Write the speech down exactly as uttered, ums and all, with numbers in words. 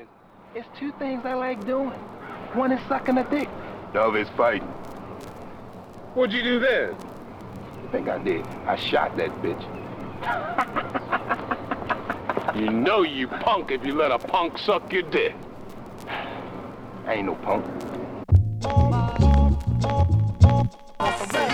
is, it's two things I like doing. One is sucking a dick. The other is fighting. What'd you do then? I think I did. I shot that bitch. You know you punk if you let a punk suck your dick. I ain't no punk.